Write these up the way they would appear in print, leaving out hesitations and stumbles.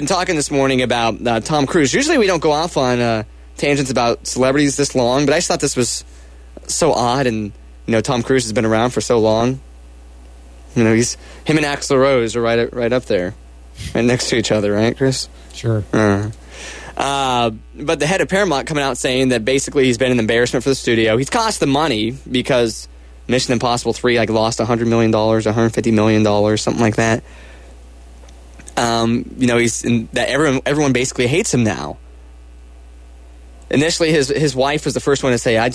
been talking this morning about Tom Cruise. Usually we don't go off on tangents about celebrities this long, but I just thought this was so odd. And Tom Cruise has been around for so long. Him and Axl Rose are right up there, right next to each other, right, Chris? Sure. But the head of Paramount coming out saying that basically he's been an embarrassment for the studio. He's cost them money because Mission Impossible 3 lost $100 million, $150 million, something like that. Everyone basically hates him now. Initially, his wife was the first one to say,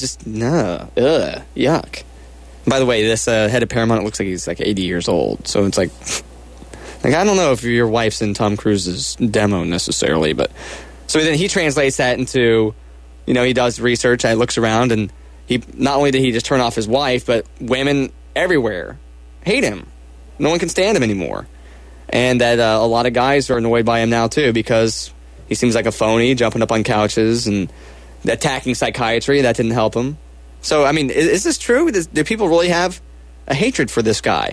yuck. By the way, this head of Paramount, it looks like he's 80 years old. So it's I don't know if your wife's in Tom Cruise's demo necessarily, but... So then he translates that into, he does research, looks around, and he not only did he just turn off his wife, but women everywhere hate him. No one can stand him anymore. And that a lot of guys are annoyed by him now, too, because he seems like a phony, jumping up on couches and attacking psychiatry. That didn't help him. So, is this true? Do people really have a hatred for this guy?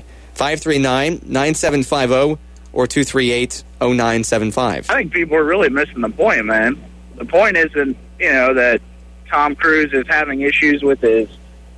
539-9750 or 238-0975. I think people are really missing the point, man. The point isn't, that Tom Cruise is having issues with his,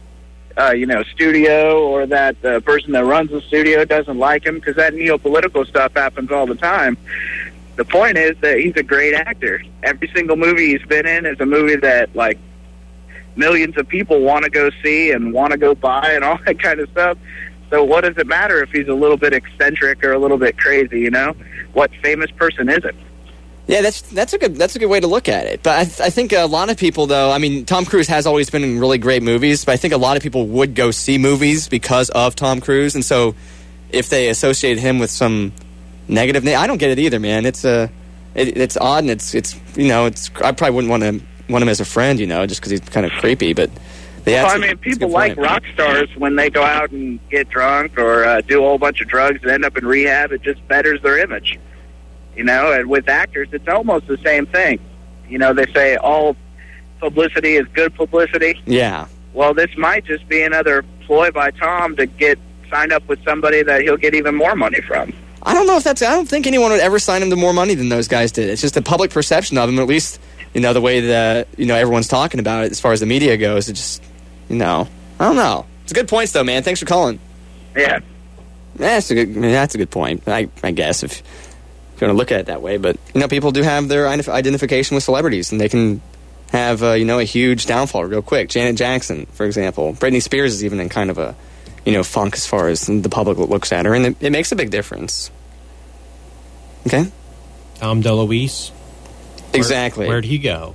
studio, or that the person that runs the studio doesn't like him, because that neo-political stuff happens all the time. The point is that he's a great actor. Every single movie he's been in is a movie that, millions of people want to go see and want to go buy and all that kind of stuff. So what does it matter if he's a little bit eccentric or a little bit crazy, What famous person is it? Yeah, that's a good way to look at it. But I think a lot of people, though, Tom Cruise has always been in really great movies, but I think a lot of people would go see movies because of Tom Cruise. And so if they associate him with some negative name, I don't get it either, man. It's odd, and it's I probably wouldn't want him as a friend, just because he's kind of creepy, but... people like rock stars when they go out and get drunk or do a whole bunch of drugs and end up in rehab. It just betters their image, And with actors, it's almost the same thing. They say all publicity is good publicity. Yeah. Well, this might just be another ploy by Tom to get signed up with somebody that he'll get even more money from. I don't know if I don't think anyone would ever sign him to more money than those guys did. It's just a public perception of him, at least, the way that, everyone's talking about it as far as the media goes. It just... I don't know. It's a good points, though, man. Thanks for calling. Yeah. That's a good point, I guess, if you're going to look at it that way. But, people do have their identification with celebrities, and they can have, a huge downfall real quick. Janet Jackson, for example. Britney Spears is even in kind of a, funk as far as the public looks at her, and it makes a big difference. Okay? Tom DeLuise. Exactly. Where'd he go?